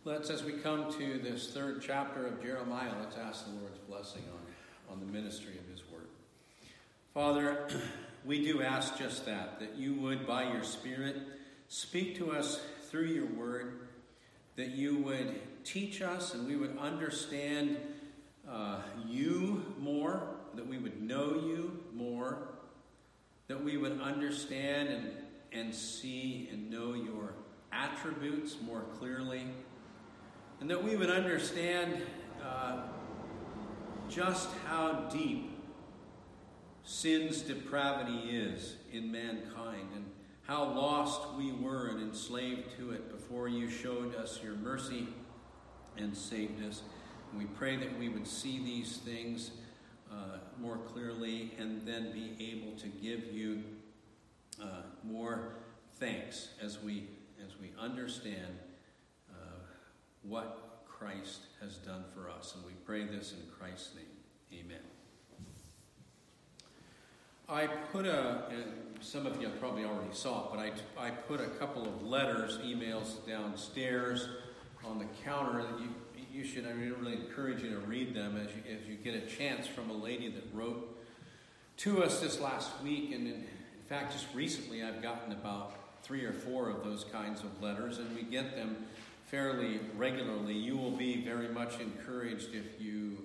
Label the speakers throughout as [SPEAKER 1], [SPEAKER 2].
[SPEAKER 1] As we come to this third chapter of Jeremiah, let's ask the Lord's blessing on the ministry of his word. Father, we do ask just that you would, by your Spirit, speak to us through your word, that you would teach us and we would understand you more, that we would know you more, that we would understand and see and know your attributes more clearly, and that we would understand just how deep sin's depravity is in mankind and how lost we were and enslaved to it before you showed us your mercy and saved us. And we pray that we would see these things more clearly and then be able to give you more thanks as we understand what Christ has done for us. And we pray this in Christ's name. Amen. I put some of you probably already saw it, but I put a couple of letters, emails downstairs on the counter that you should, I really encourage you to read them as you get a chance, from a lady that wrote to us this last week. And in fact, just recently I've gotten about 3 or 4 of those kinds of letters, and we get them fairly regularly. You will be very much encouraged if you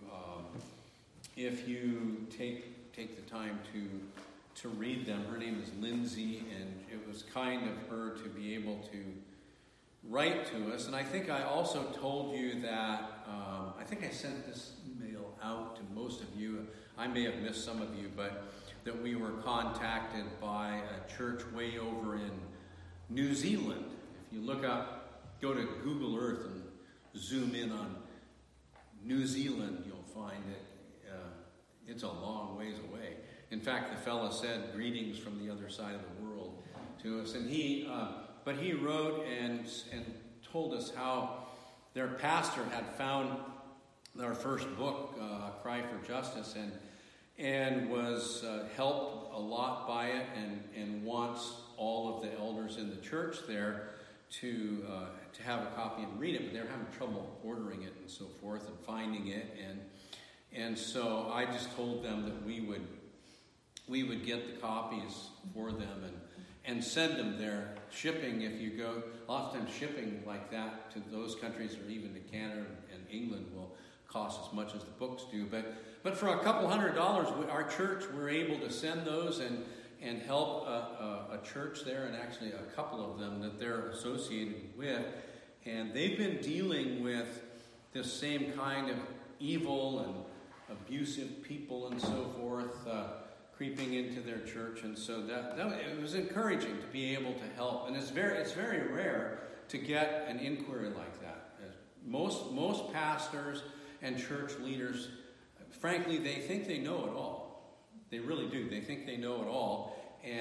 [SPEAKER 1] take the time to read them. Her name is Lindsay, and it was kind of her to be able to write to us. And I think I also told you that I think I sent this email out to most of you. I may have missed some of you, but that we were contacted by a church way over in New Zealand. If you look up, go to Google Earth and zoom in on New Zealand, you'll find that it's a long ways away. In fact, the fella said greetings from the other side of the world to us. And he wrote and told us how their pastor had found our first book, Cry for Justice, and was helped a lot by it, and wants all of the elders in the church there to have a copy and read it, but they're having trouble ordering it and so forth and finding it, and so I just told them that we would get the copies for them and send them there. Shipping, if you go, a lot of times shipping like that to those countries or even to Canada and England will cost as much as the books do, but for a couple $100, our church, we're able to send those and help a church there, and actually a couple of them that they're associated with. And they've been dealing with this same kind of evil and abusive people and so forth creeping into their church. And so that it was encouraging to be able to help. And it's very rare to get an inquiry like that. Most pastors and church leaders, frankly, they think they know it all. They really do. They think they know it all.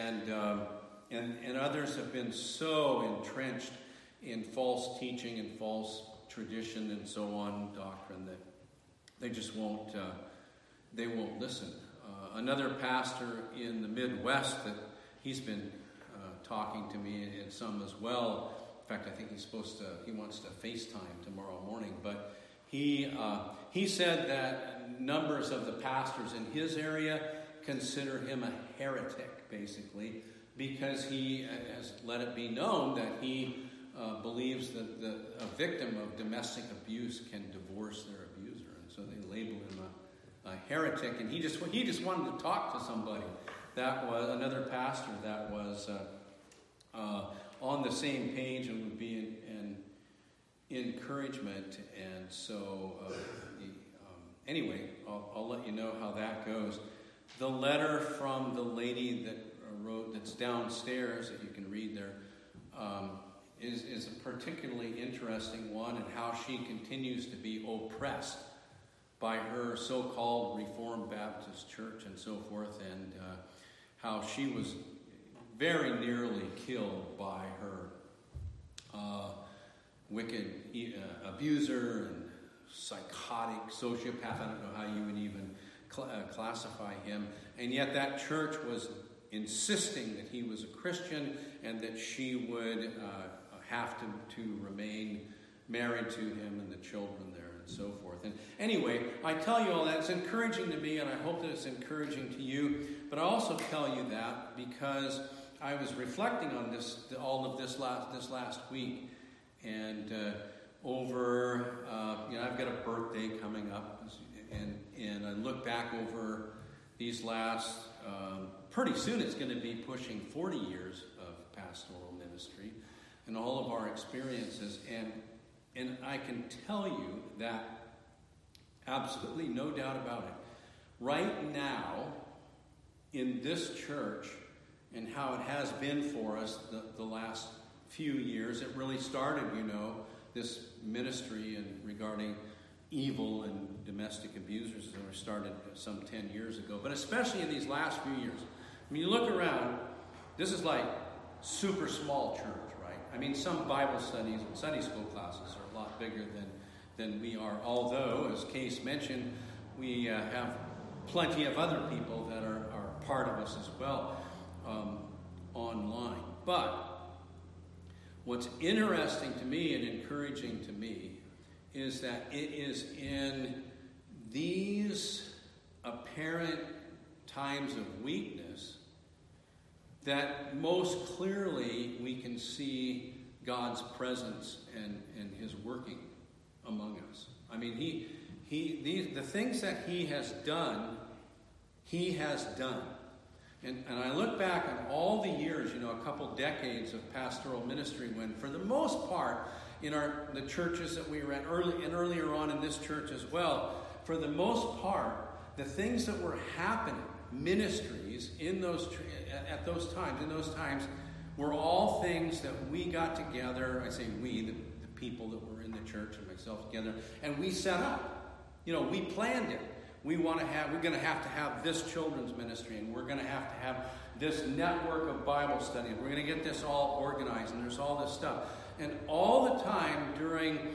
[SPEAKER 1] And others have been so entrenched in false teaching and false tradition and so on, doctrine, that they just won't listen. Another pastor in the Midwest, that he's been talking to me and some as well. In fact, I think he wants to FaceTime tomorrow morning, but he said that numbers of the pastors in his area consider him a heretic, basically, because he has let it be known that he believes that a victim of domestic abuse can divorce their abuser, and so they label him a heretic. And he just wanted to talk to somebody. That was another pastor that was on the same page and would be an encouragement. And so anyway, I'll let you know how that goes. The letter from the lady that wrote, that's downstairs, that you can read there, is a particularly interesting one, and how she continues to be oppressed by her so-called Reformed Baptist Church and so forth, and how she was very nearly killed by her wicked abuser and psychotic sociopath. I don't know how you would even classify him. And yet that church was insisting that he was a Christian and that she would have to remain married to him and the children there and so forth. And anyway, I tell you all that. It's encouraging to me, and I hope that it's encouraging to you. But I also tell you that because I was reflecting on all of this last week, and I've got a birthday coming up, and I look back over these last, pretty soon it's going to be pushing 40 years of pastoral ministry and all of our experiences, and I can tell you that absolutely no doubt about it. Right now, in this church, and how it has been for us the last few years, it really started, this ministry and regarding evil and domestic abusers that were started some 10 years ago. But especially in these last few years, I mean, you look around, this is like super small church, right? I mean, some Bible studies and Sunday school classes are a lot bigger than we are. Although, as Case mentioned, we have plenty of other people that are part of us as well online. But what's interesting to me and encouraging to me is that it is in these apparent times of weakness that most clearly we can see God's presence and his working among us. I mean, the things that he has done, he has done. And I look back on all the years, a couple decades of pastoral ministry, when for the most part, in the churches that we were at earlier on in this church as well, for the most part, the things that were happening, ministries in those times, were all things that we got together. I say we, the people that were in the church and myself together, and we set up. We planned it. We're going to have this children's ministry, and we're going to have this network of Bible study, and we're going to get this all organized, and there's all this stuff. And all the time during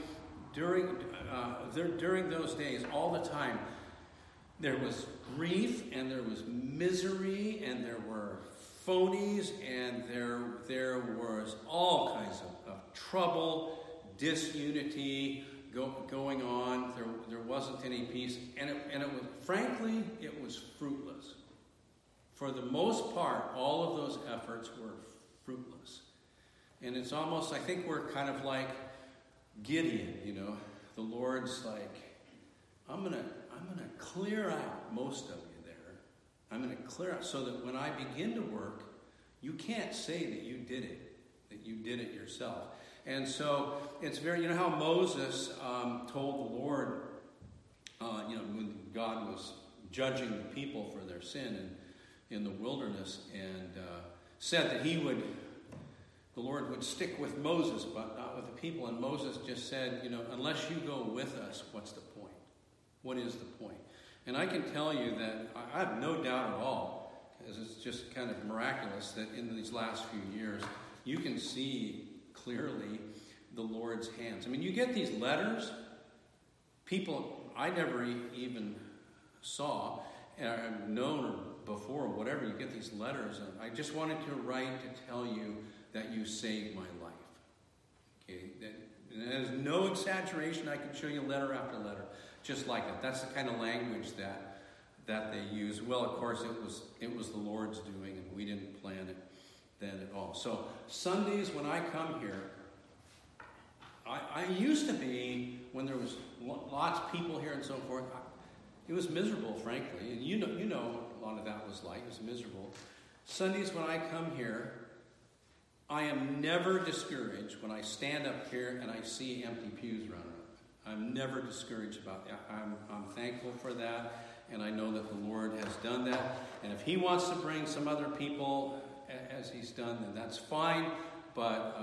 [SPEAKER 1] those days, all the time, there was grief, and there was misery, and there were phonies, and there was all kinds of trouble, disunity going on. There wasn't any peace, and it was, frankly, it was fruitless. For the most part, all of those efforts were fruitless. And it's almost, I think we're kind of like Gideon, The Lord's like, I'm gonna clear out most of you there. I'm gonna clear out so that when I begin to work, you can't say that you did it yourself. And so it's very, how Moses told the Lord, when God was judging the people for their sin in the wilderness, and said that the Lord would stick with Moses, but not with the people. And Moses just said, unless you go with us, what's the point? What is the point? And I can tell you that I have no doubt at all, because it's just kind of miraculous that in these last few years, you can see clearly the Lord's hands. I mean, you get these letters, people I never even saw, or known before, or whatever. You get these letters, and I just wanted to write to tell you that you saved my life. Okay, that is no exaggeration. I can show you letter after letter, just like that. That's the kind of language that they use. Well, of course, it was the Lord's doing, and we didn't plan it then at all. So Sundays when I come here, I used to be, when there was lots of people here and so forth, it was miserable, frankly. And you know what a lot of that was like. It was miserable. Sundays when I come here, I am never discouraged when I stand up here and I see empty pews running up. I'm never discouraged about that. I'm thankful for that, and I know that the Lord has done that. And if He wants to bring some other people as He's done, then that's fine. But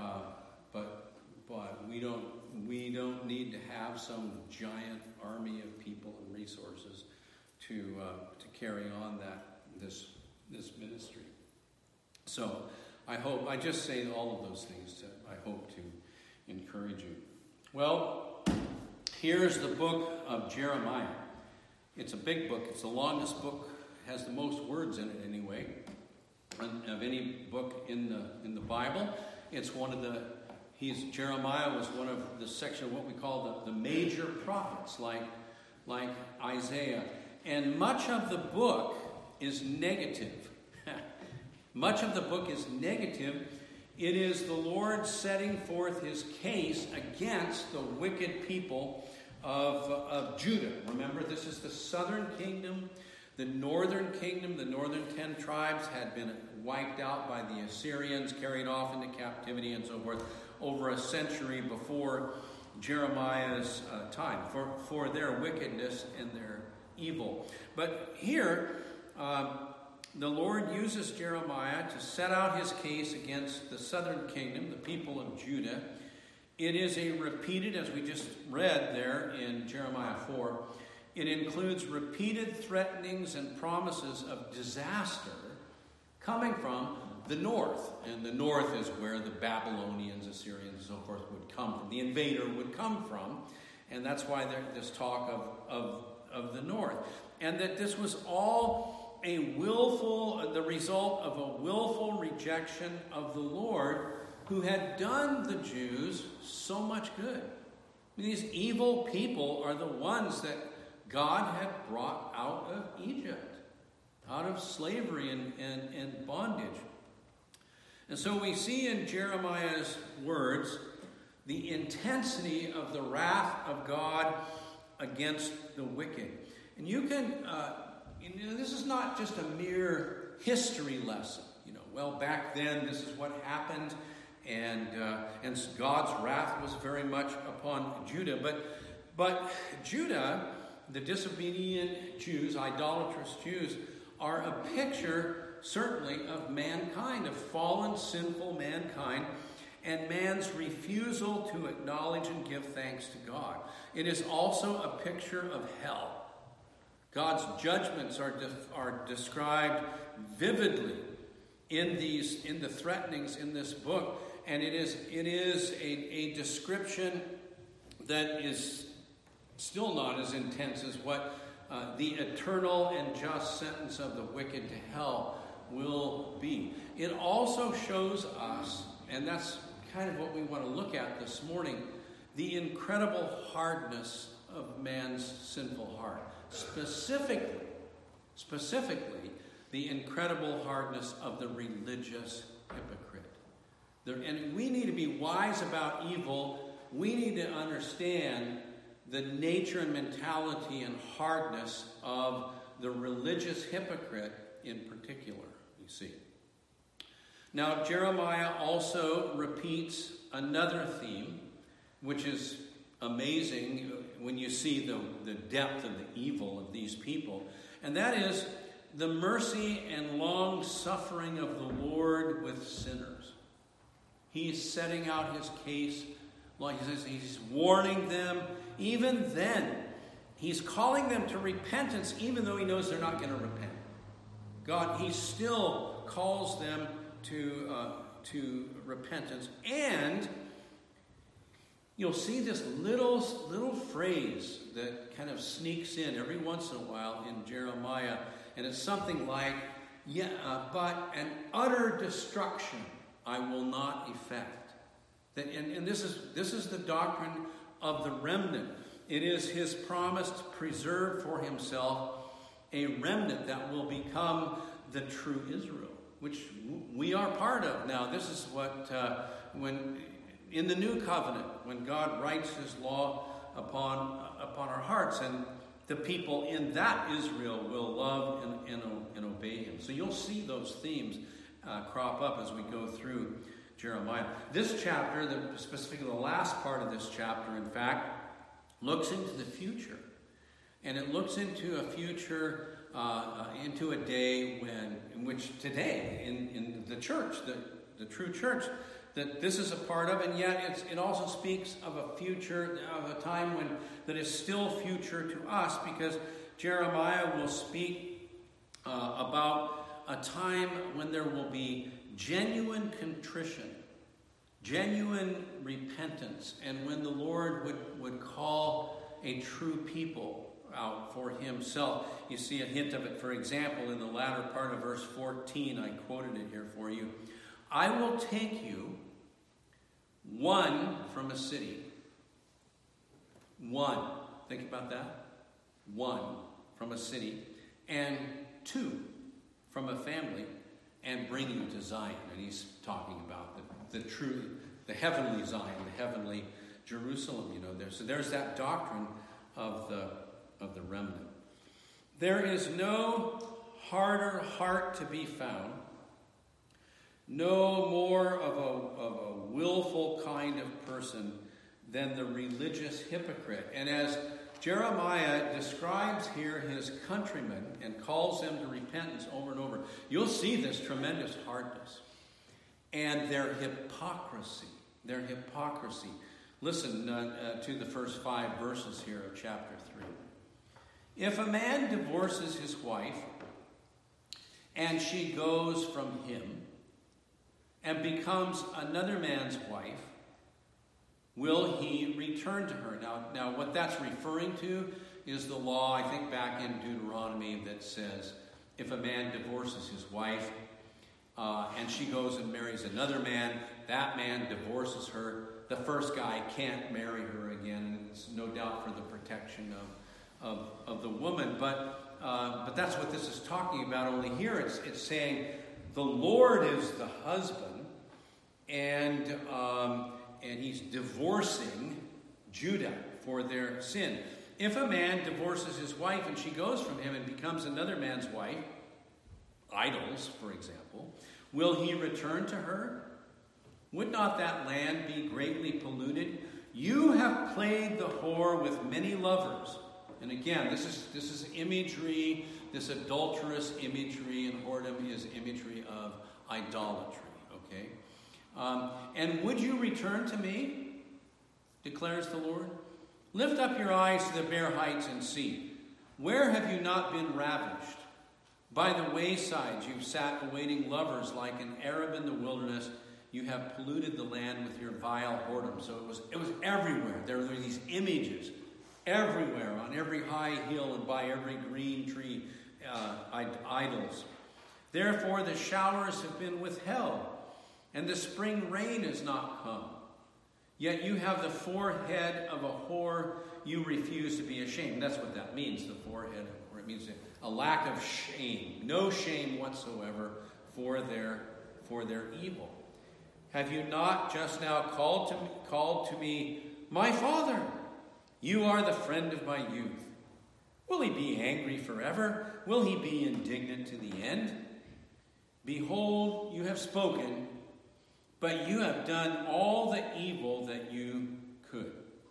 [SPEAKER 1] we don't need to have some giant army of people and resources to carry on this ministry. So I just say all of those things that I hope to encourage you. Well, here's the book of Jeremiah. It's a big book. It's the longest book. It has the most words in it anyway, of any book in the Bible. It's one of the Jeremiah was one of the section of what we call the major prophets, like Isaiah. And much of the book is negative. Much of the book is negative. It is the Lord setting forth his case against the wicked people of Judah. Remember, this is the southern kingdom. The northern kingdom, the northern 10 tribes, had been wiped out by the Assyrians, carried off into captivity and so forth, over a century before Jeremiah's time, for their wickedness and their evil. But here, the Lord uses Jeremiah to set out his case against the southern kingdom, the people of Judah. It is a repeated, as we just read there in Jeremiah 4, it includes repeated threatenings and promises of disaster coming from the north. And the north is where the Babylonians, Assyrians, and so forth would come from. The invader would come from. And that's why there's this talk of the north. And that this was all the result of a willful rejection of the Lord, who had done the Jews so much good. I mean, these evil people are the ones that God had brought out of Egypt, out of slavery and bondage. And so we see in Jeremiah's words the intensity of the wrath of God against the wicked. And you can, this is not just a mere history lesson. Well, back then this is what happened, and God's wrath was very much upon Judah. But Judah, the disobedient Jews, idolatrous Jews, are a picture, certainly, of mankind, of fallen, sinful mankind, and man's refusal to acknowledge and give thanks to God. It is also a picture of hell. God's judgments are described vividly in the threatenings in this book, and it is a description that is still not as intense as what the eternal and just sentence of the wicked to hell will be. It also shows us, and that's kind of what we want to look at this morning, the incredible hardness of man's sinful heart. Specifically, the incredible hardness of the religious hypocrite. And we need to be wise about evil. We need to understand the nature and mentality and hardness of the religious hypocrite in particular, you see. Now, Jeremiah also repeats another theme, which is amazing when you see the depth of the evil of these people, and that is the mercy and long suffering of the Lord with sinners. He's setting out his case, like he says, he's warning them. Even then, he's calling them to repentance, even though he knows they're not going to repent. He still calls them to repentance. And you'll see this little phrase that kind of sneaks in every once in a while in Jeremiah, and it's something like, but an utter destruction I will not effect. And this is the doctrine of the remnant. It is his promise to preserve for himself a remnant that will become the true Israel, which we are part of. Now, this is what, when in the new covenant, when God writes his law upon our hearts, and the people in that Israel will love and obey him. So you'll see those themes crop up as we go through Jeremiah. This chapter, specifically the last part of this chapter, in fact, looks into the future. And it looks into a future, into a day in which today, in the church, the true church, that this is a part of, and yet it also speaks of a future, of a time that is still future to us, because Jeremiah will speak about a time when there will be genuine contrition, genuine repentance, and when the Lord would call a true people out for himself. You see a hint of it, for example, in the latter part of verse 14. I quoted it here for you. I will take you one from a city. One. Think about that. One from a city. And two from a family. And bring you to Zion. And he's talking about the heavenly Zion, the heavenly Jerusalem, So there's that doctrine of the remnant. There is no harder heart to be found, no more of a willful kind of person than the religious hypocrite. And as Jeremiah describes here his countrymen and calls them to repentance over and over, you'll see this tremendous hardness and their hypocrisy. Listen to the first 5 verses here of chapter 3. If a man divorces his wife, and she goes from him, and becomes another man's wife, will he return to her? Now what that's referring to is the law, I think back in Deuteronomy, that says if a man divorces his wife, and she goes and marries another man, that man divorces her. The first guy can't marry her again. It's no doubt for the protection of the woman. But that's what this is talking about. Only here it's saying the Lord is the husband, and he's divorcing Judah for their sin. If a man divorces his wife and she goes from him and becomes another man's wife, idols, for example, will he return to her? Would not that land be greatly polluted? You have played the whore with many lovers. And again, this is imagery, this adulterous imagery, and whoredom is imagery of idolatry. Okay? And would you return to me? Declares the Lord. Lift up your eyes to the bare heights and see. Where have you not been ravished? By the waysides you've sat awaiting lovers like an Arab in the wilderness. You have polluted the land with your vile whoredom. So it was everywhere. There were these images everywhere, on every high hill and by every green tree, idols. Therefore the showers have been withheld, and the spring rain has not come. Yet you have the forehead of a whore, you refuse to be ashamed. That's what that means, the forehead of a whore. It means a lack of shame, no shame whatsoever for their evil. Have you not just now called to me, my father? You are the friend of my youth. Will he be angry forever? Will he be indignant to the end? Behold, you have spoken, but you have done all the evil that you could.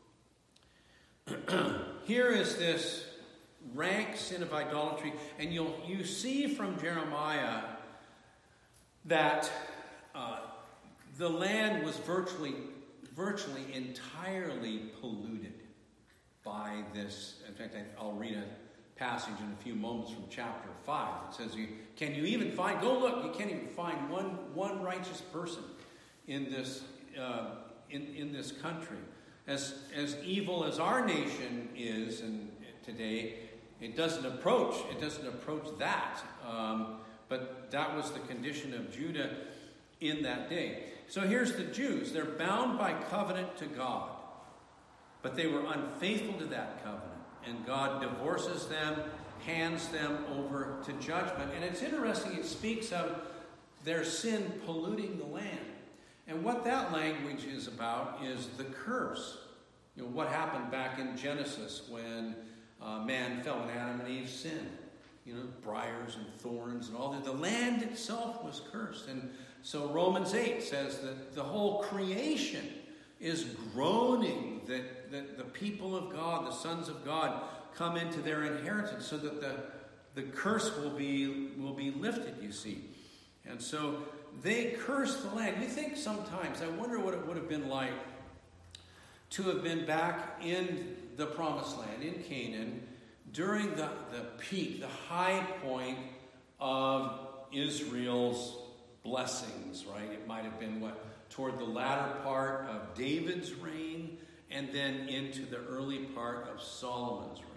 [SPEAKER 1] Here is this rank sin of idolatry, and you see from Jeremiah that the land was virtually entirely polluted by this. In fact, I'll read a passage in a few moments from chapter 5. It says, can you even find, go look, you can't even find one righteous person in this in this country. As evil as our nation is and today, it doesn't approach that. But that was the condition of Judah in that day. So here's the Jews. They're bound by covenant to God, but they were unfaithful to that covenant. And God divorces them, hands them over to judgment. And it's interesting, it speaks of their sin polluting the land. And what that language is about is the curse. What happened back in Genesis when man fell and Adam and Eve sinned. Briars and thorns and all that. The land itself was cursed. And so Romans 8 says that the whole creation is groaning that the people of God, the sons of God, come into their inheritance so that the curse will be lifted, you see. And so they curse the land. You think sometimes, I wonder what it would have been like to have been back in the promised land, in Canaan, during the peak, the high point of Israel's blessings, right? It might have been toward the latter part of David's reign and then into the early part of Solomon's reign.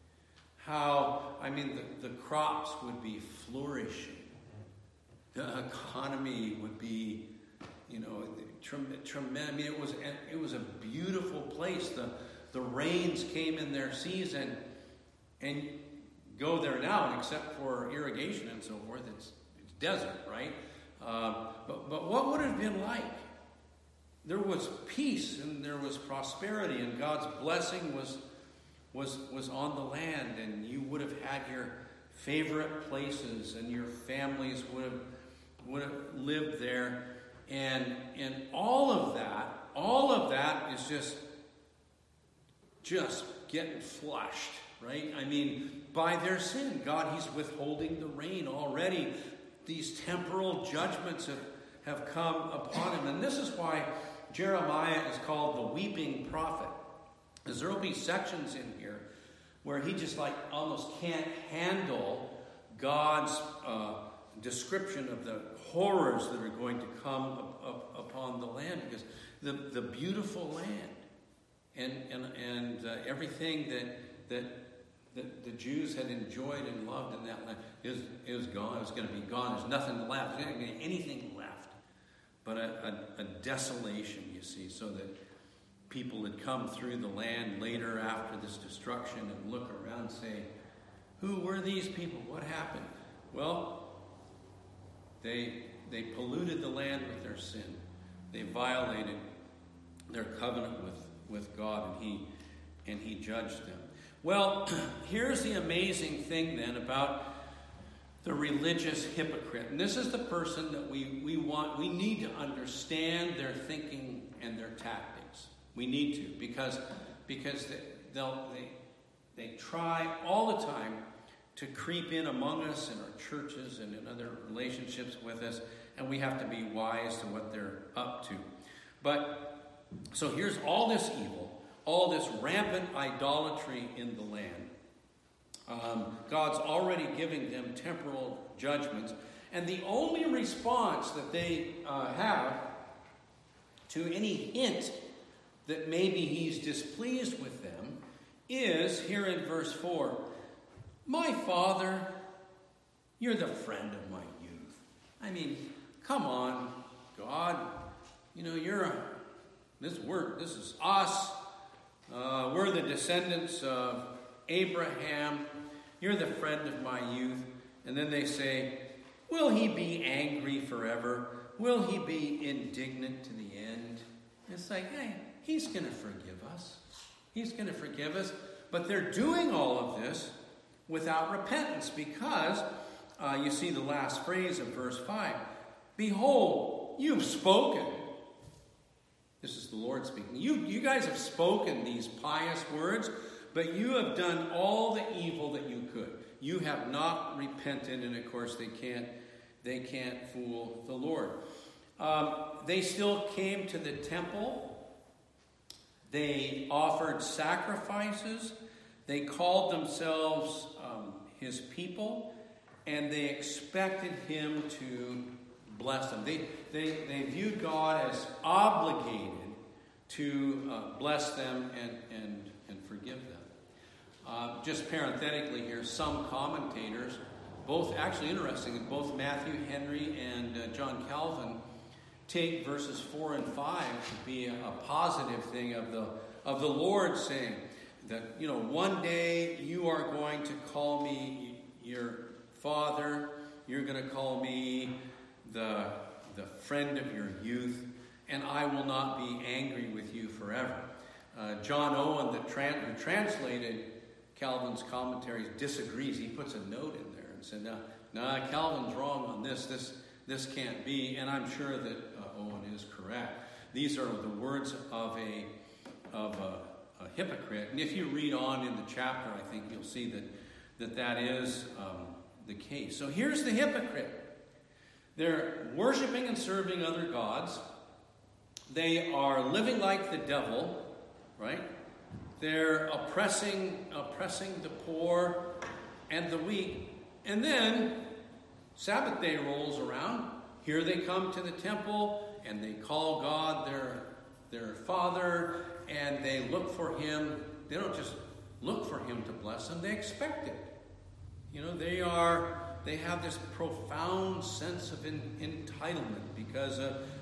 [SPEAKER 1] The crops would be flourishing. The economy would be, tremendous. I mean, it was a beautiful place. The rains came in their season, and go there now, and except for irrigation and so forth, it's desert, right? But what would it have been like? There was peace and there was prosperity, and God's blessing was on the land, and you would have had your favorite places, and your families would have lived there, and all of that is just getting flushed, right? I mean, by their sin, God, He's withholding the rain already. These temporal judgments have come upon him, and this is why Jeremiah is called the weeping prophet. Because there will be sections in here where he just like almost can't handle God's description of the horrors that are going to come upon the land, because the beautiful land and everything that the Jews had enjoyed and loved in that land is gone. It was going to be gone. There's nothing left. There's not going to be anything left but a desolation, you see, so that people had come through the land later after this destruction and look around and say, who were these people? What happened? Well, they polluted the land with their sin. They violated their covenant with God, and he judged them. Well, here's the amazing thing then about the religious hypocrite. And this is the person that we need to understand their thinking and their tactics. We need to, because they try all the time to creep in among us in our churches and in other relationships with us, and we have to be wise to what they're up to. But so here's all this evil, all this rampant idolatry in the land. God's already giving them temporal judgments, and the only response that they have to any hint that maybe He's displeased with them is here in verse 4. My Father, you're the friend of my youth. I mean, come on, God. You know, this is us. We're the descendants of Abraham. You're the friend of my youth. And then they say, will He be angry forever? Will He be indignant to the end? It's like, hey, He's going to forgive us. He's going to forgive us. But they're doing all of this without repentance, because you see the last phrase of verse 5. Behold, you've spoken. This is the Lord speaking. You guys have spoken these pious words, but you have done all the evil that you could. You have not repented, and of course they can't fool the Lord. They still came to the temple. They offered sacrifices. They called themselves His people, and they expected Him to bless them. They viewed God as obligated to bless them and forgive them. Just parenthetically here, some commentators, both actually interesting, both Matthew Henry and John Calvin take verses 4 and 5 to be a positive thing of the Lord saying that, you know, one day you are going to call me your Father, you're going to call me the friend of your youth, and I will not be angry with you forever. John Owen, who translated Calvin's commentaries, disagrees. He puts a note in there and said, no, Calvin's wrong on this. This can't be, and I'm sure that Owen is correct. These are the words of a hypocrite. And if you read on in the chapter, I think you'll see that is the case. So here's the hypocrite. They're worshiping and serving other gods. They are living like the devil, right? They're oppressing the poor and the weak. And then Sabbath day rolls around. Here they come to the temple, and they call God their Father, and they look for Him. They don't just look for Him to bless them. They expect it. You know, they have this profound sense of entitlement because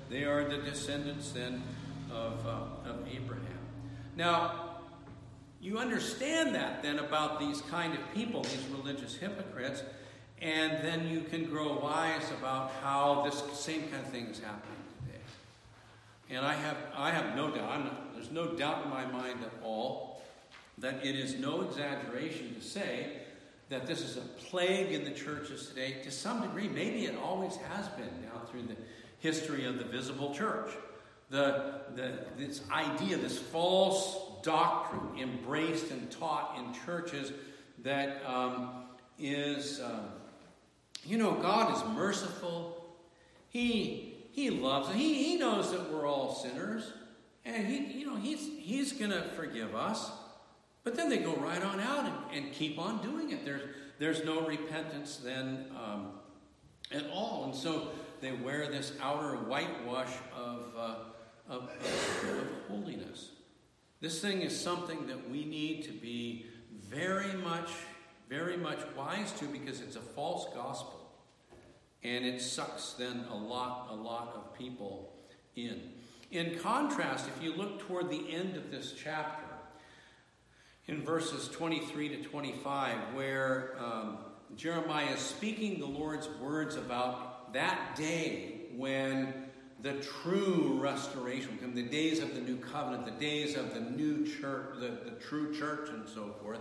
[SPEAKER 1] They are the descendants then of Abraham. Now, you understand that then about these kind of people, these religious hypocrites, and then you can grow wise about how this same kind of thing is happening today. And I have no doubt, there's no doubt in my mind at all, that it is no exaggeration to say that this is a plague in the churches today. To some degree, maybe it always has been down through the history of the visible church. This idea, this false doctrine embraced and taught in churches that is, God is merciful. He loves us. He knows that we're all sinners, and He's going to forgive us. But then they go right on out and keep on doing it. There's no repentance then at all, and so they wear this outer whitewash of holiness. This thing is something that we need to be very much wise to, because it's a false gospel, and it sucks then a lot of people in. In contrast, if you look toward the end of this chapter, in verses 23 to 25, where Jeremiah is speaking the Lord's words about that day when the true restoration will come, the days of the new covenant, the days of the new church, the true church, and so forth.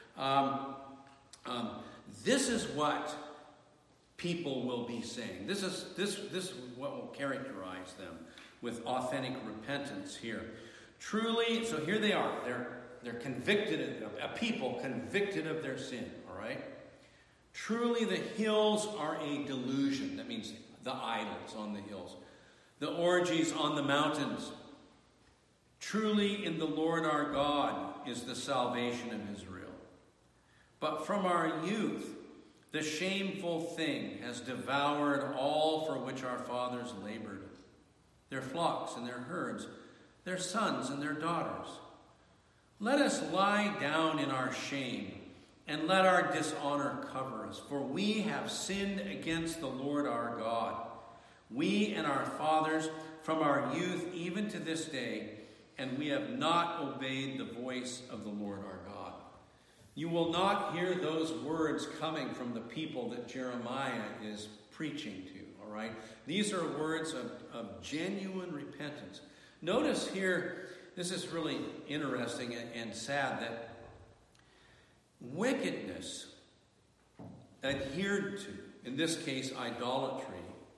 [SPEAKER 1] This is what people will be saying. This is what will characterize them with authentic repentance here. Truly, so here they are. They're convicted, a people convicted of their sin, all right? Truly the hills are a delusion. That means the idols on the hills. The orgies on the mountains. Truly in the Lord our God is the salvation of Israel. But from our youth, the shameful thing has devoured all for which our fathers labored. Their flocks and their herds, their sons and their daughters. Let us lie down in our shame, and let our dishonor cover us. For we have sinned against the Lord our God, we and our fathers, from our youth even to this day, and we have not obeyed the voice of the Lord our God. You will not hear those words coming from the people that Jeremiah is preaching to, all right? These are words of genuine repentance. Notice here, this is really interesting and sad, that wickedness adhered to, in this case, idolatry,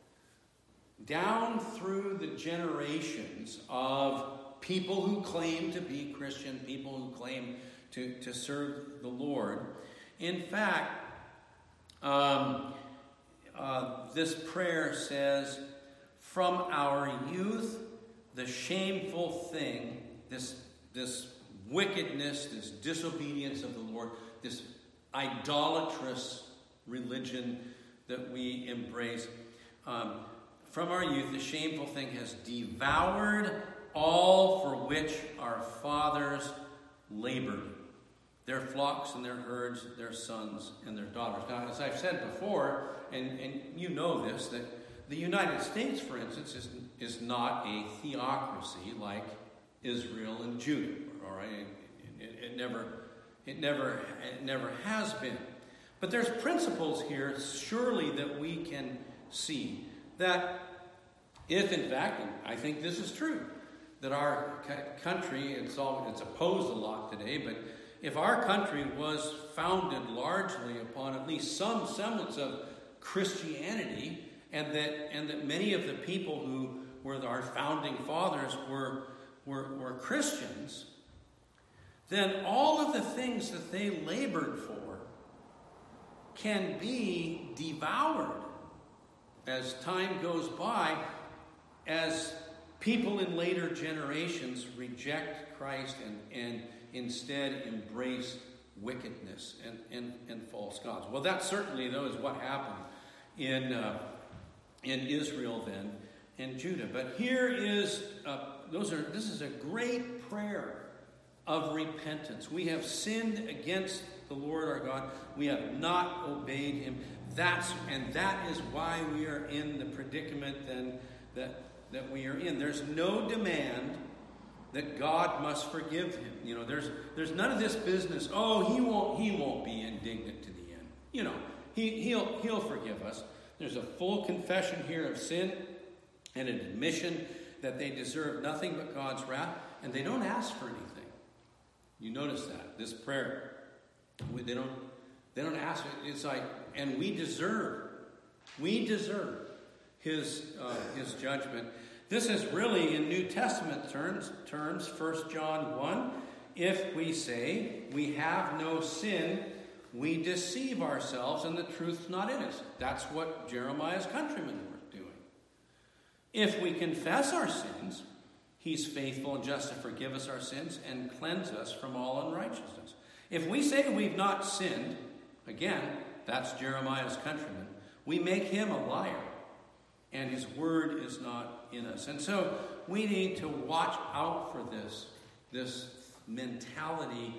[SPEAKER 1] down through the generations of people who claim to be Christian, people who claim to serve the Lord. In fact, this prayer says, from our youth, the shameful thing, this wickedness, this disobedience of the Lord, this idolatrous religion that we embrace, from our youth, the shameful thing has devoured all for which our fathers labored. Their flocks and their herds, their sons and their daughters. Now, as I've said before, and you know this, that the United States, for instance, is not a theocracy like Israel and Judah. All right, it never has been. But there's principles here, surely, that we can see that if, in fact, and I think this is true, that our country, it's opposed a lot today, but if our country was founded largely upon at least some semblance of Christianity, and that many of the people who were our founding fathers were Christians, then all of the things that they labored for can be devoured as time goes by, as people in later generations reject Christ and instead embrace wickedness and false gods. Well, that certainly, though, is what happened in Israel then and Judah. But here is this is a great prayer of repentance. We have sinned against the Lord our God. We have not obeyed Him. That is why we are in the predicament then that that we are in. There's no demand that God must forgive him. There's none of this business. Oh, he won't be indignant to the end. He'll forgive us. There's a full confession here of sin and an admission that they deserve nothing but God's wrath, and they don't ask for anything. You notice that this prayer, they don't ask. It's like, and we deserve his judgment. This is really, in New Testament terms, 1 John 1, if we say we have no sin, we deceive ourselves and the truth's not in us. That's what Jeremiah's countrymen were doing. If we confess our sins, he's faithful and just to forgive us our sins and cleanse us from all unrighteousness. If we say we've not sinned, again, that's Jeremiah's countrymen, we make him a liar, and his word is not in us. And so we need to watch out for this mentality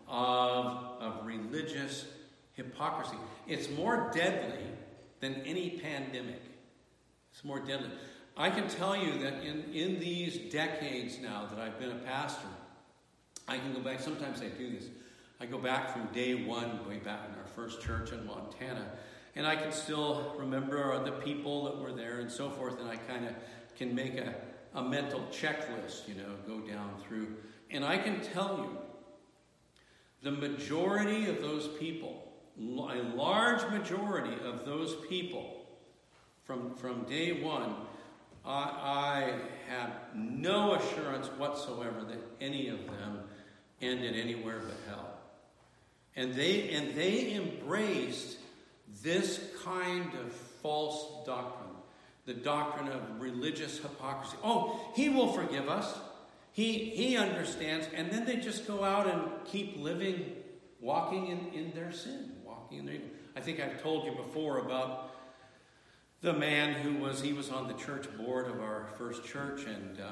[SPEAKER 1] of religious hypocrisy. It's more deadly than any pandemic. It's more deadly. I can tell you that in these decades now that I've been a pastor, I can go back, sometimes I do this, I go back from day one, way back in our first church in Montana, and I can still remember the people that were there and so forth, and I kind of can make a mental checklist, go down through. And I can tell you, the majority of those people, a large majority of those people, from day one, I have no assurance whatsoever that any of them ended anywhere but hell. And they embraced this kind of false doctrine, the doctrine of religious hypocrisy. Oh, he will forgive us. He understands. And then they just go out and keep living, walking in their sin, walking in their evil. I think I've told you before about the man he was on the church board of our first church,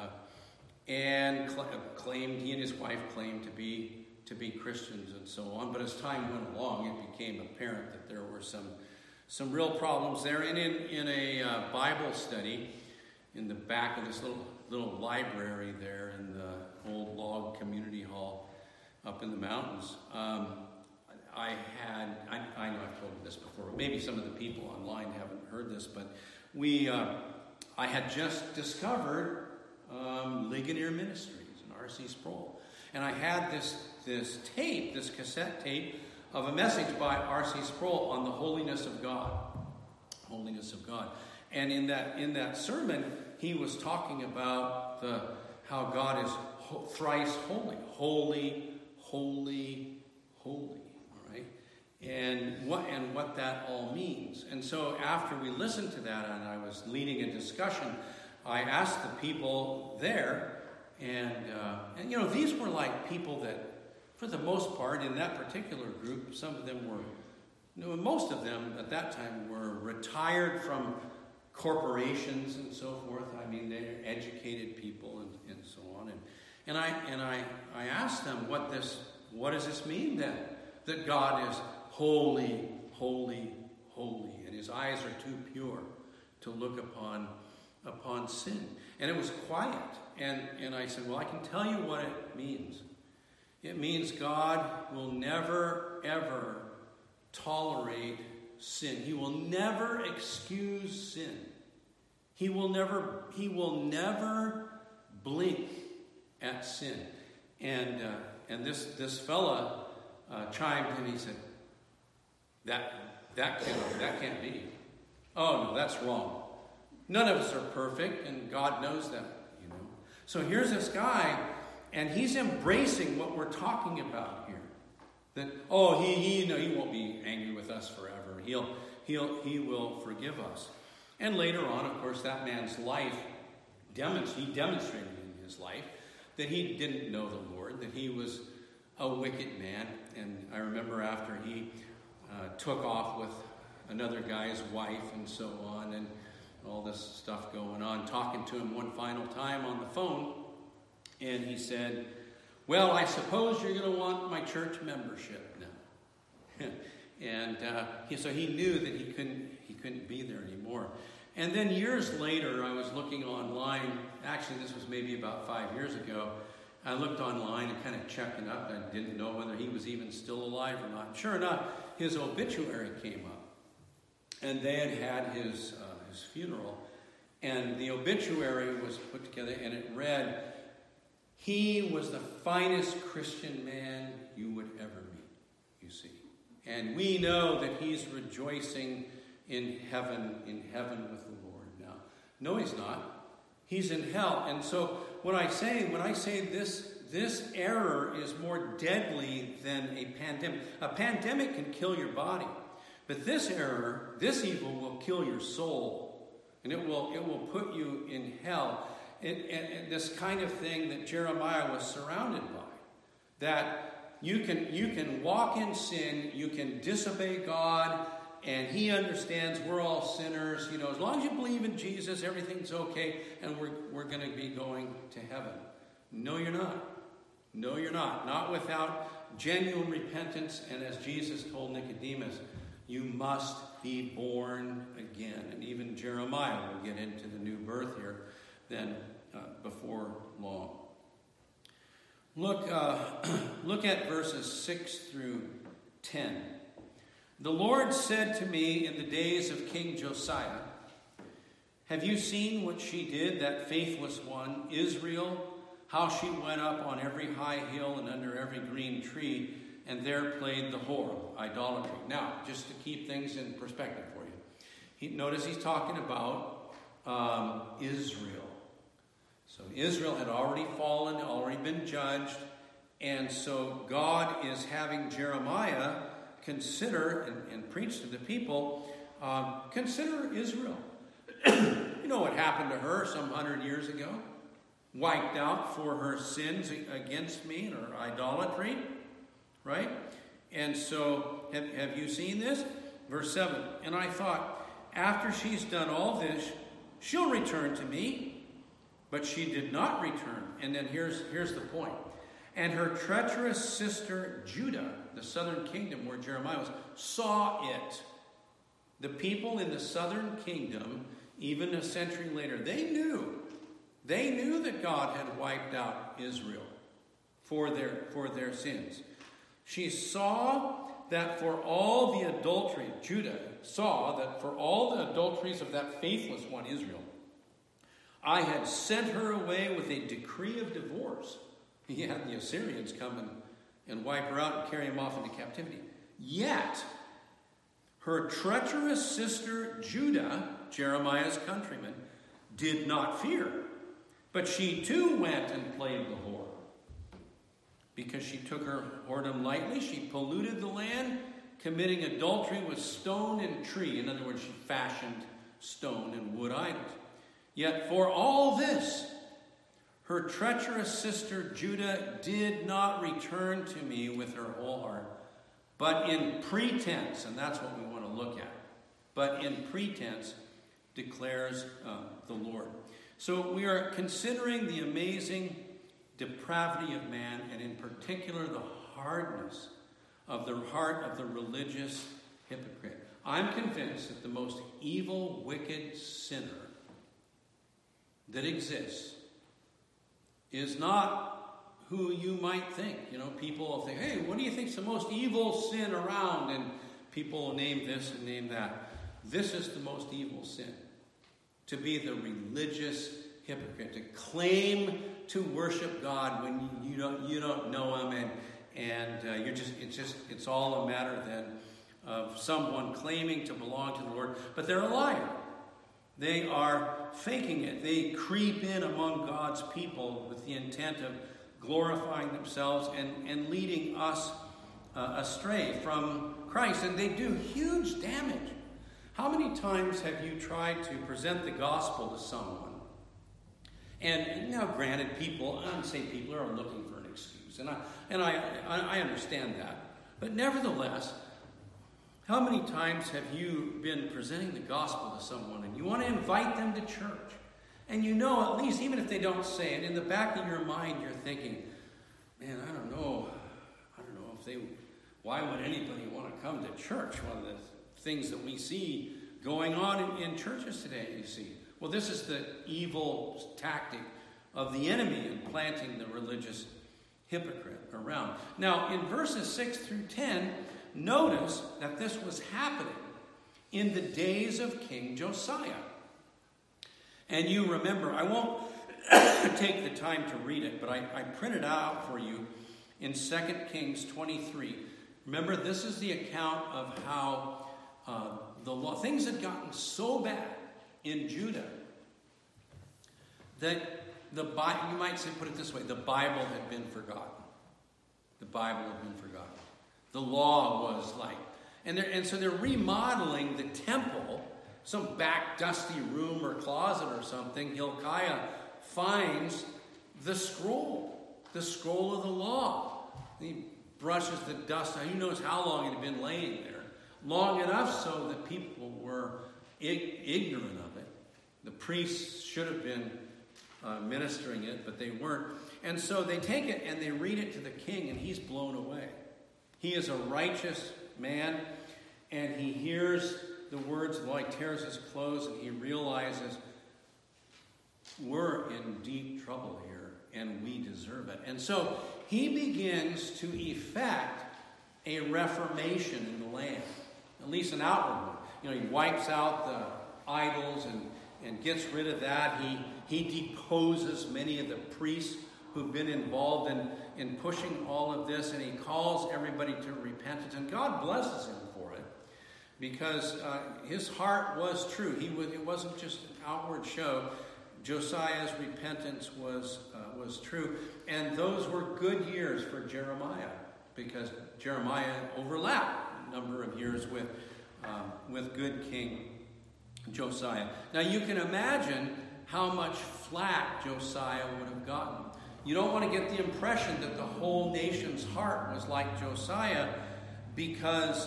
[SPEAKER 1] and claimed, he and his wife claimed to be Christians and so on. But as time went along, it became apparent that there were some real problems there. And in a Bible study in the back of this little library there in the old log community hall up in the mountains, I know I've told you this before, but maybe some of the people online haven't heard this, but I had just discovered Ligonier Ministries and R.C. Sproul. And I had this cassette tape of a message by R.C. Sproul on the holiness of God. Holiness of God. And in that sermon, he was talking about how God is thrice holy. Holy, holy, holy. All right? And what that all means. And so after we listened to that, and I was leading a discussion, I asked the people there, and these were like people that, for the most part, in that particular group, some of them were, most of them at that time were retired from corporations and so forth. I mean, they're educated people and so on. And I asked them, what does this mean then? That God is holy, holy, holy, and his eyes are too pure to look upon sin. And it was quiet. And I said, well, I can tell you what it means. It means God will never, ever tolerate sin. He will never excuse sin. He will never blink at sin. And this fella chimed in. He said, that can't be. Oh no, that's wrong. None of us are perfect, and God knows that. So here's this guy, and he's embracing what we're talking about here. That he won't be angry with us forever. He will forgive us. And later on, of course, that man's life he demonstrated in his life that he didn't know the Lord, that he was a wicked man. And I remember after he took off with another guy's wife and so on, and all this stuff going on, talking to him one final time on the phone, and he said, well, I suppose you're going to want my church membership now. And so he knew that he couldn't be there anymore. And then years later, I was looking online. Actually, this was maybe about 5 years ago. I looked online and kind of checking up. I didn't know whether he was even still alive or not. Sure enough, his obituary came up. And they had his funeral. And the obituary was put together, and it read, "He was the finest Christian man you would ever meet," you see. And we know that he's rejoicing in heaven with the Lord now. No, he's not. He's in hell. And so when I say this error is more deadly than a pandemic. A pandemic can kill your body. But this error, this evil will kill your soul. And it will put you in hell. And this kind of thing that Jeremiah was surrounded by. That you can walk in sin, you can disobey God, and he understands we're all sinners. As long as you believe in Jesus, everything's okay, and we're going to be going to heaven. No, you're not. No, you're not. Not without genuine repentance, and as Jesus told Nicodemus, you must be born again. And even Jeremiah will get into the new birth here then before long. Look at verses 6 through 10. The Lord said to me in the days of King Josiah, "Have you seen what she did, that faithless one, Israel? How she went up on every high hill and under every green tree, and there played the whore," idolatry. Now, just to keep things in perspective for you. Notice he's talking about Israel. So Israel had already fallen, already been judged. And so God is having Jeremiah consider and preach to the people, consider Israel. You know what happened to her some 100 years ago? Wiped out for her sins against me and her idolatry. Right? And so, have you seen this? Verse 7, "And I thought, after she's done all this, she'll return to me. But she did not return." And then here's the point. "And her treacherous sister Judah," the southern kingdom where Jeremiah was, "saw it." The people in the southern kingdom, even a century later, they knew that God had wiped out Israel for their sins. She saw that for all the adultery, Judah saw that for all the adulteries of that faithless one, Israel, I had sent her away with a decree of divorce. He had the Assyrians come and wipe her out and carry him off into captivity. Yet, her treacherous sister Judah, Jeremiah's countryman, did not fear. But she too went and played the whore. Because she took her whoredom lightly, she polluted the land, committing adultery with stone and tree. In other words, she fashioned stone and wood idols. Yet for all this, her treacherous sister Judah did not return to me with her whole heart, but in pretense, and that's what we want to look at, but in pretense declares the Lord. So we are considering the amazing depravity of man, and in particular the hardness of the heart of the religious hypocrite. I'm convinced that the most evil, wicked sinner that exists is not who you might think. People will think, "Hey, what do you think's the most evil sin around?" And people will name this and name that. This is the most evil sin. To be the religious hypocrite, to claim to worship God when you don't know Him, and it's all a matter then of someone claiming to belong to the Lord, but they're a liar. They are faking it. They creep in among God's people with the intent of glorifying themselves and leading us astray from Christ, and they do huge damage. How many times have you tried to present the gospel to someone? And now, granted, people are looking for an excuse, and I understand that. But nevertheless, how many times have you been presenting the gospel to someone and you want to invite them to church? And at least, even if they don't say it, in the back of your mind you're thinking, "Man, I don't know if why would anybody want to come to church? One of the things that we see going on in churches today, you see. Well, this is the evil tactic of the enemy in planting the religious hypocrite around. Now, in verses 6 through 10, notice that this was happening in the days of King Josiah. And you remember, I won't take the time to read it, but I printed out for you in 2 Kings 23. Remember, this is the account of how things had gotten so bad in Judah that you might say, put it this way, the Bible had been forgotten. The Bible had been forgotten. The law was like, and so they're remodeling the temple, some back dusty room or closet or something. Hilkiah finds the scroll of the law. He brushes the dust out. Who knows how long it had been laying there? Long enough so that people were ignorant of it. The priests should have been ministering it, but they weren't. And so they take it and they read it to the king, and he's blown away. He is a righteous man, and he hears the words of the law. He tears his clothes, and he realizes we're in deep trouble here, and we deserve it. And so he begins to effect a reformation in the land, at least an outward one. He wipes out the idols and gets rid of that. He deposes many of the priests who've been involved in pushing all of this, and he calls everybody to repentance. And God blesses him for it, because his heart was true. It wasn't just an outward show. Josiah's repentance was true. And those were good years for Jeremiah, because Jeremiah overlapped a number of years with good King Josiah. Now you can imagine how much flack Josiah would have gotten. You don't want to get the impression that the whole nation's heart was like Josiah, because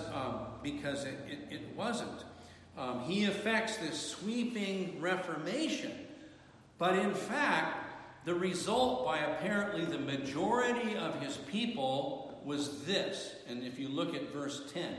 [SPEAKER 1] it wasn't. He effects this sweeping reformation, but in fact, the result by apparently the majority of his people was this. And if you look at verse 10,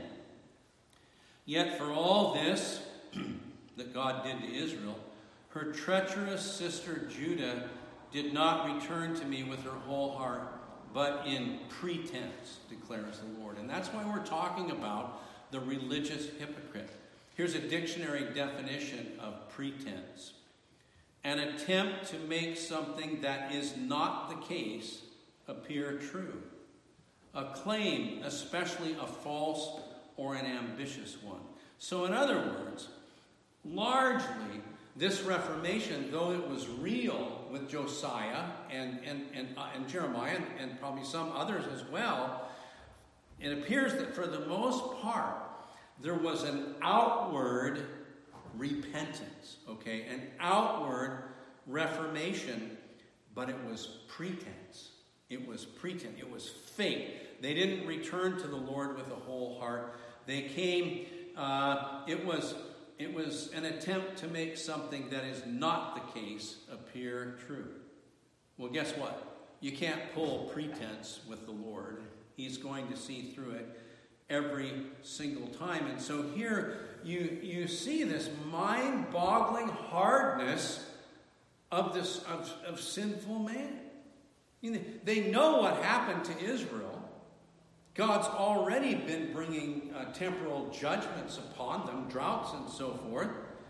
[SPEAKER 1] yet for all this that God did to Israel, her treacherous sister Judah did not return to me with her whole heart, but in pretense, declares the Lord. And that's why we're talking about the religious hypocrite. Here's a dictionary definition of pretense: an attempt to make something that is not the case appear true. A claim, especially a false or an ambitious one. So in other words, largely, this Reformation, though it was real with Josiah and Jeremiah and probably some others as well, it appears that for the most part, there was an outward repentance, okay? An outward reformation, but it was pretense. It was pretense. It was fake. They didn't return to the Lord with a whole heart. They came, it was an attempt to make something that is not the case appear true. Well, guess what? You can't pull pretense with the Lord. He's going to see through it every single time. And so here you see this mind-boggling hardness of sinful man. They know what happened to Israel. God's already been bringing temporal judgments upon them, droughts and so forth.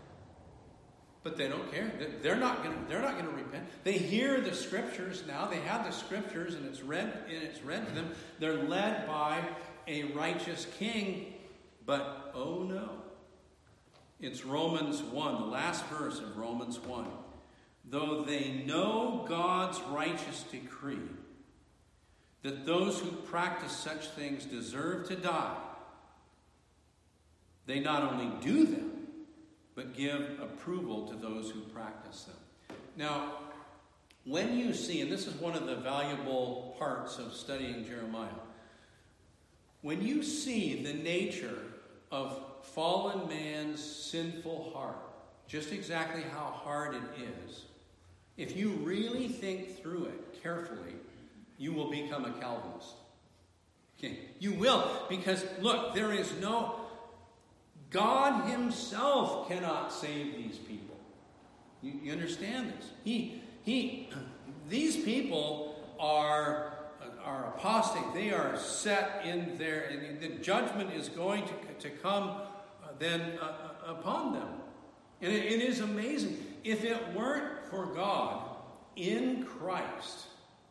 [SPEAKER 1] But they don't care. They're not going to repent. They hear the scriptures now. They have the scriptures, and it's read to them. They're led by a righteous king. But oh no, it's Romans 1, the last verse of Romans 1. Though they know God's righteous decree, that those who practice such things deserve to die, they not only do them, but give approval to those who practice them. Now, when you see, and this is one of the valuable parts of studying Jeremiah, when you see the nature of fallen man's sinful heart, just exactly how hard it is, if you really think through it carefully, you will become a Calvinist. Okay, you will, because look, God himself cannot save these people. You understand this? These people are apostate. They are set in there, and the judgment is going to come then upon them. And it is amazing. If it weren't for God in Christ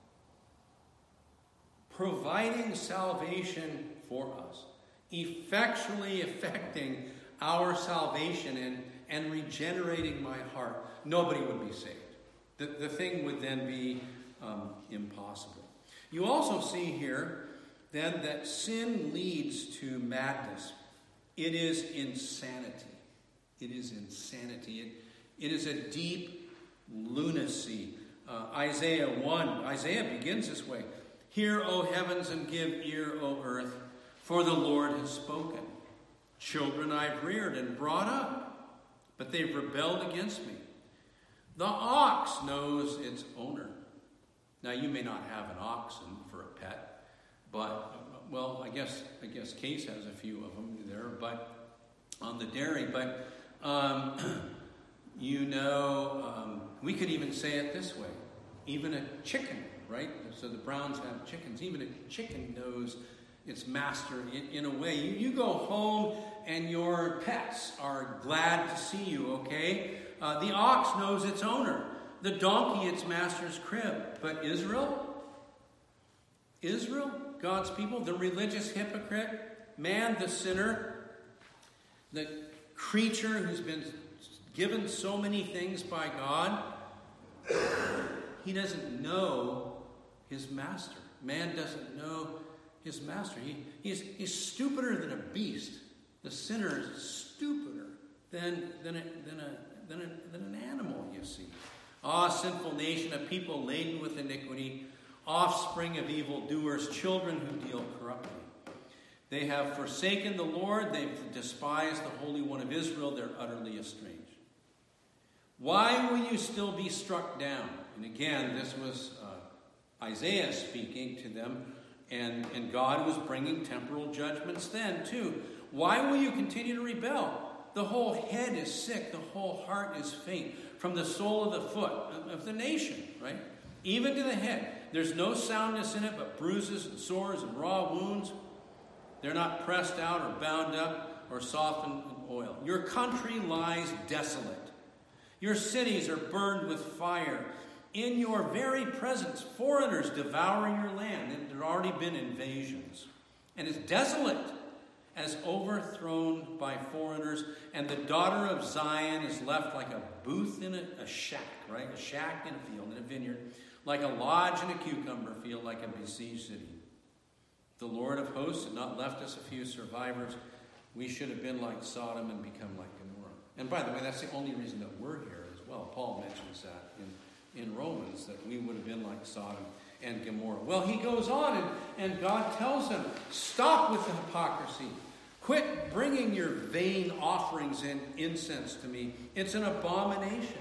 [SPEAKER 1] providing salvation for us, effectually effecting our salvation and regenerating my heart, nobody would be saved. The thing would then be impossible. You also see here then that sin leads to madness. It is insanity. It is insanity. It is a deep lunacy. Isaiah begins this way. Hear, O heavens, and give ear, O earth, for the Lord has spoken. Children I've reared and brought up, but they've rebelled against me. The ox knows its owner. Now, you may not have an oxen for a pet, but, well, I guess Case has a few of them there, but on the dairy. But, we could even say it this way. Even a chicken, right? So the Browns have chickens. Even a chicken knows its master in a way. You go home and your pets are glad to see you, okay? The ox knows its owner. The donkey, its master's crib. But Israel, God's people, the religious hypocrite, man, the sinner, the creature who's been given so many things by God, he doesn't know his master. Man doesn't know his master. He's stupider than a beast. The sinner is stupider than an animal, you see. Sinful nation, a people laden with iniquity, offspring of evildoers, children who deal corruptly. They have forsaken the Lord. They've despised the Holy One of Israel. They're utterly estranged. Why will you still be struck down? And again, this was Isaiah speaking to them, and God was bringing temporal judgments then too. Why will you continue to rebel? The whole head is sick. The whole heart is faint. From the sole of the foot of the nation, right? Even to the head. There's no soundness in it, but bruises and sores and raw wounds. They're not pressed out or bound up or softened in oil. Your country lies desolate. Your cities are burned with fire. In your very presence, foreigners devouring your land. And there have already been invasions. And it's desolate, as overthrown by foreigners. And the daughter of Zion is left like a booth in a shack, right? A shack in a field, in a vineyard. Like a lodge in a cucumber field, like a besieged city. The Lord of hosts had not left us a few survivors. We should have been like Sodom and become like Gomorrah. And by the way, that's the only reason that we're here as well. Paul mentions that in Romans, that we would have been like Sodom and Gomorrah. Well, he goes on, and God tells him, stop with the hypocrisy. Quit bringing your vain offerings and incense to me. It's an abomination.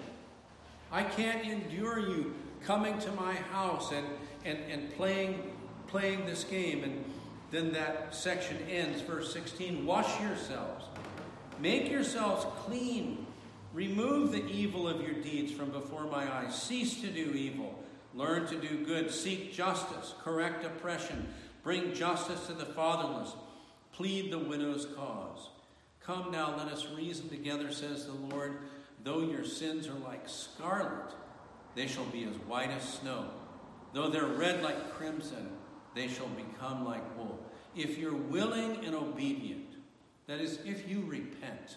[SPEAKER 1] I can't endure you coming to my house and playing this game. And then that section ends, verse 16. Wash yourselves. Make yourselves clean. Remove the evil of your deeds from before my eyes. Cease to do evil. Learn to do good. Seek justice. Correct oppression. Bring justice to the fatherless. Plead the widow's cause. Come now, let us reason together, says the Lord. Though your sins are like scarlet, they shall be as white as snow. Though they're red like crimson, they shall become like wool. If you're willing and obedient, that is, if you repent,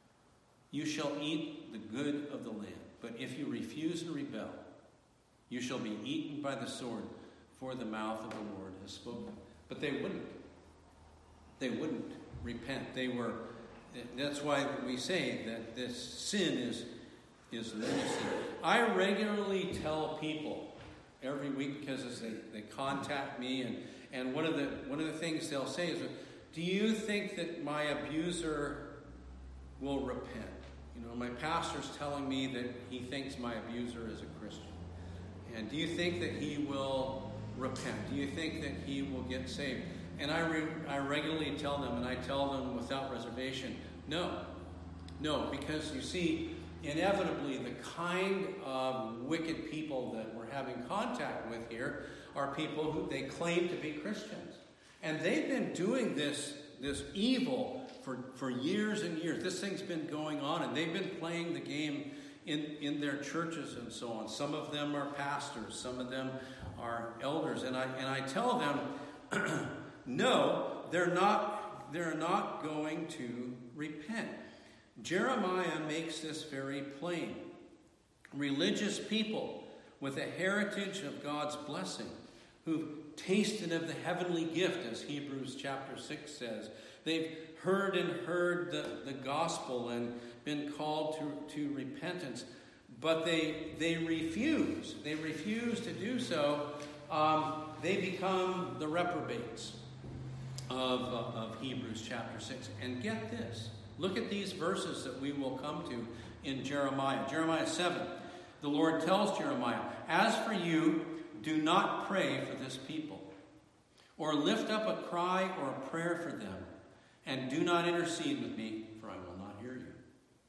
[SPEAKER 1] you shall eat the good of the land. But if you refuse and rebel, you shall be eaten by the sword, for the mouth of the Lord has spoken. But they wouldn't. They wouldn't repent. That's why we say that this sin is lunacy. I regularly tell people every week, because as they contact me, and one of the things they'll say is, do you think that my abuser will repent? My pastor's telling me that he thinks my abuser is a Christian. And do you think that he will repent? Do you think that he will get saved? And I regularly tell them, and I tell them without reservation, No, because you see, inevitably, the kind of wicked people that we're having contact with here are people who they claim to be Christians. And they've been doing this evil for years and years. This thing's been going on, and they've been playing the game in their churches and so on. Some of them are pastors, some of them are elders. And I tell them, no, they're not going to repent. Jeremiah makes this very plain. Religious people with a heritage of God's blessing, who've tasted of the heavenly gift, as Hebrews chapter 6 says. They've heard the gospel and been called to repentance, but they refuse. They refuse to do so. They become the reprobates of Hebrews chapter 6. And get this. Look at these verses that we will come to in Jeremiah. Jeremiah 7. The Lord tells Jeremiah, "As for you, do not pray for this people, or lift up a cry or a prayer for them, and do not intercede with me, for I will not hear you."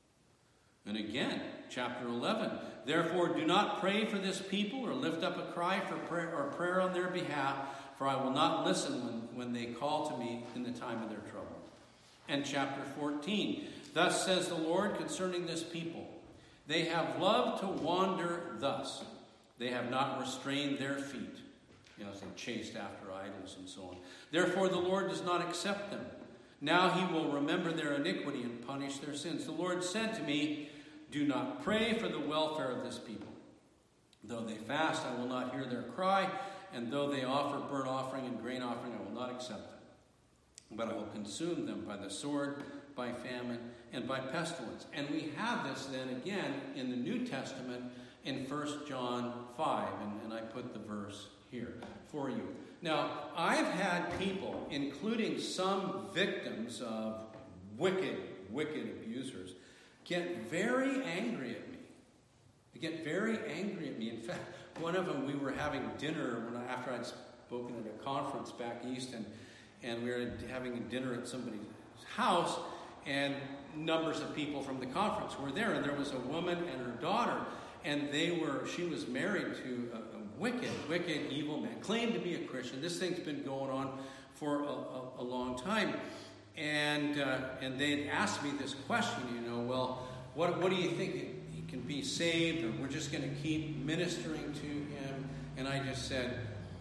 [SPEAKER 1] And again, chapter 11. "Therefore, do not pray for this people, or lift up a cry for prayer on their behalf, for I will not listen when they call to me in the time of their trouble." And chapter 14. "Thus says the Lord concerning this people, they have loved to wander thus. They have not restrained their feet." As they chased after idols and so on. "Therefore the Lord does not accept them. Now he will remember their iniquity and punish their sins. The Lord said to me, do not pray for the welfare of this people. Though they fast, I will not hear their cry, and though they offer burnt offering and grain offering, I will not accept them. But I will consume them by the sword, by famine, and by pestilence." And we have this then again in the New Testament in 1 John 5, and I put the verse here for you. Now, I've had people, including some victims of wicked abusers, get very angry at me. They get very angry at me. In fact, one of them, we were having dinner after I'd spoken at a conference back east, and we were having a dinner at somebody's house, and numbers of people from the conference were there, and there was a woman and her daughter, and she was married to a wicked, evil man, claimed to be a Christian. This thing's been going on for a long time. And they had asked me this question, well, what do you think? He can be saved, or we're just going to keep ministering to him? And I just said,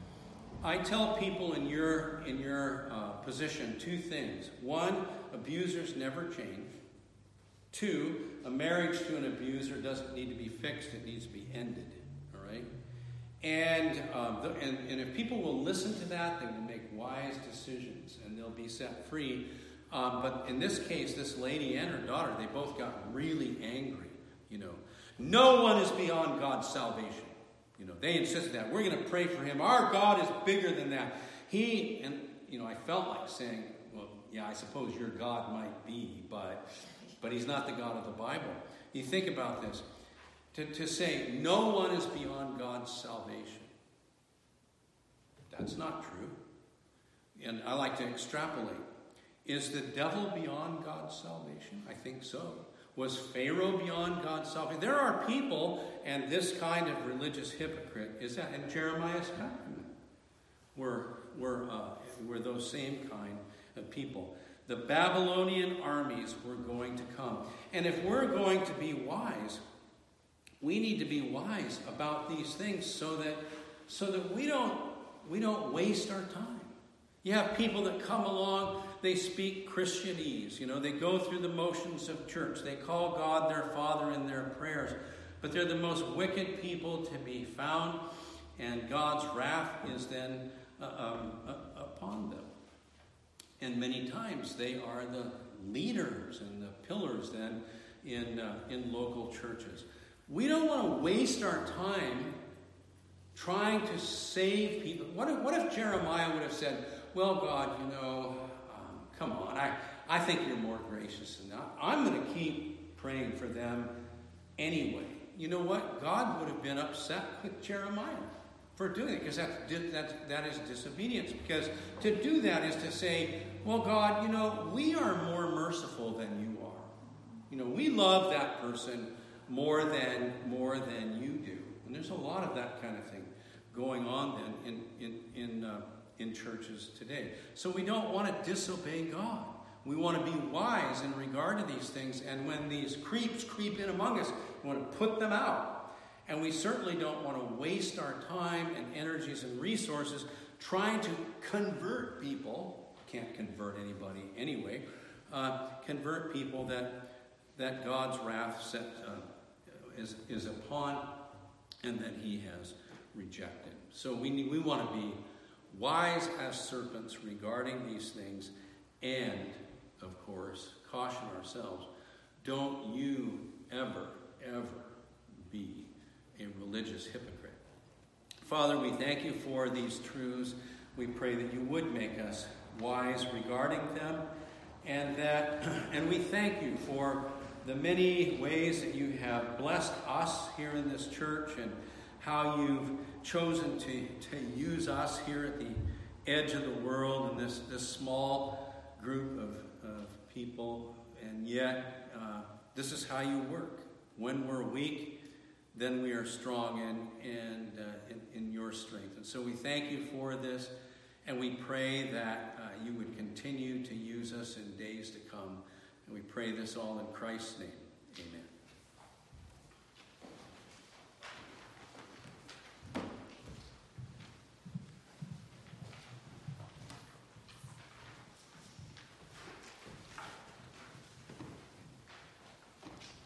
[SPEAKER 1] I tell people in your position two things. One, abusers never change. Two, a marriage to an abuser doesn't need to be fixed, it needs to be ended. All right? And if people will listen to that, they will make wise decisions, and they'll be set free. But in this case, this lady and her daughter, they both got really angry. No one is beyond God's salvation. They insisted that. We're going to pray for him. Our God is bigger than that. I felt like saying, well, yeah, I suppose your God might be, but he's not the God of the Bible. You think about this. To say no one is beyond God's salvation, that's not true. And I like to extrapolate. Is the devil beyond God's salvation? I think so. Was Pharaoh beyond God's salvation? There are people, and this kind of religious hypocrite is that, and Jeremiah's countrymen were those same kind of people. The Babylonian armies were going to come. And if we're going to be wise, we need to be wise about these things so that we don't waste our time. You have people that come along, they speak Christianese. They go through the motions of church. They call God their Father in their prayers. But they're the most wicked people to be found, and God's wrath is then upon them. And many times they are the leaders and the pillars then in local churches. We don't want to waste our time trying to save people. What if Jeremiah would have said, well, God, come on, I think you're more gracious than that. I'm going to keep praying for them anyway. You know what? God would have been upset with Jeremiah for doing it, because that is disobedience. Because to do that is to say, well, God, we are more merciful than you are. We love that person more than you do. And there's a lot of that kind of thing going on then in churches today. So we don't want to disobey God. We want to be wise in regard to these things. And when these creeps creep in among us, we want to put them out. And we certainly don't want to waste our time and energies and resources trying to convert people. Can't convert anybody anyway. Convert people that God's wrath is upon and that he has rejected. So we want to be wise as serpents regarding these things, and, of course, caution ourselves. Don't you ever be a religious hypocrite. Father, we thank you for these truths. We pray that you would make us wise regarding them, and we thank you for the many ways that you have blessed us here in this church, and how you've chosen to use us here at the edge of the world in this small group of people. And yet, this is how you work. When we're weak, then we are strong in your strength. And so we thank you for this, and we pray that you would continue to use us in days to come. And we pray this all in Christ's name. Amen.